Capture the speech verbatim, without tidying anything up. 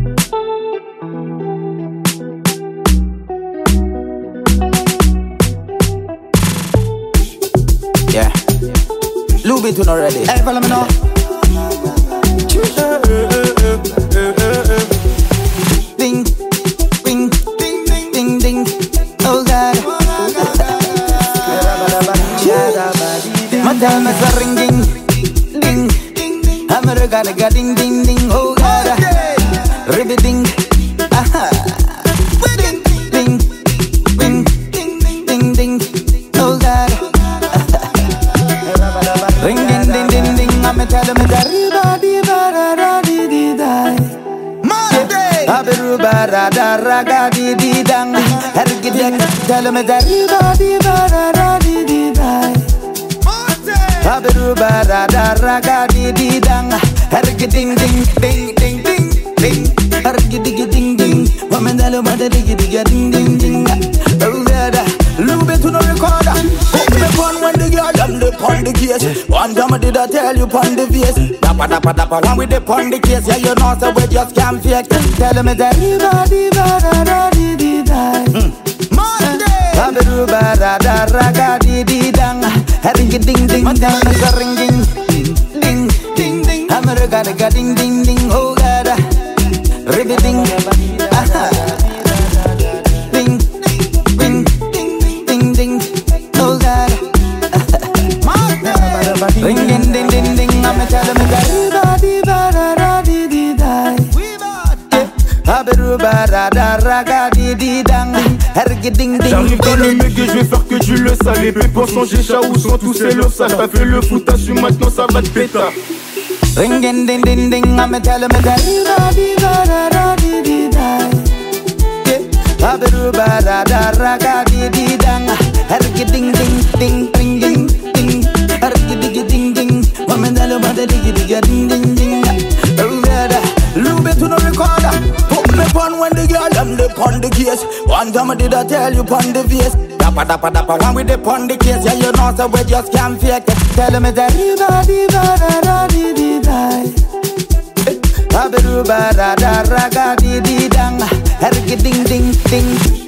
Yeah. Lube it already. Hey, follow me now. Ding, ding, ding, ding, ding, ding. Oh God. My time is a ringing, ding, ding. I'm a regard, ding, ding, ding. Oh God. Ribby ding, aha. Ding, ding, ding, ding, ding, ding. Oh God. Ring ding ding ding ding, I'm tell me that riba di ba da da di di die. Monday, Abiru ba da da raga di di dang. Hergidek, tell me that riba di ba da da di di die. Monday, Abiru ba da da raga di di dang. Hergiding ding ding ding ding ding. Hergidig ding ding. Woman tell me that dig dig ding ding ding. Oh God, Lube to no recorder. When the girl them the pon the case, one time I did I tell you pon the face. Dappa dappa dappa one with the pon the case. Yeah, you know so we just can't fake. Tell me that riba di ba da da di di die. Monday, Abiru ba da da raga di di dang. Ring ding ding, my time is a ringing, ding ding ding. I'm a regard ding ding ding. Oh God, ribby ding, aha. Ding ding ding ding ding. Oh God. Ring ding ding ding ding, I'm telling me that riba di ba da da di di die. Abiru ba da da raga di di dang. Hergiding ding. J'arrive dans le mec et je vais faire que tu le sales. Les pépons sont Géchaou, sont tous ces lofs sales. T'as fait le foot, t'as su maintenant ça va te péter. Ring ding ding ding ding, I'm telling me that riba di ba da da di di die. Abiru ba da da raga di di dang. Hergiding ding ding ding ding ding. Hergiding ding ding. Woman tell me that dig dig ding ding ding. Oh God, Lube to no recorder. Put me pon when the girl them the pon the case. One time I did I tell you pon the face. Dappa dappa dappa one with the pon the case. Yeah, you know so we just can't fake it. Tell me that riba di ba da da di di die. Abiru ba da da raga di di dang. Hergiding ding ding.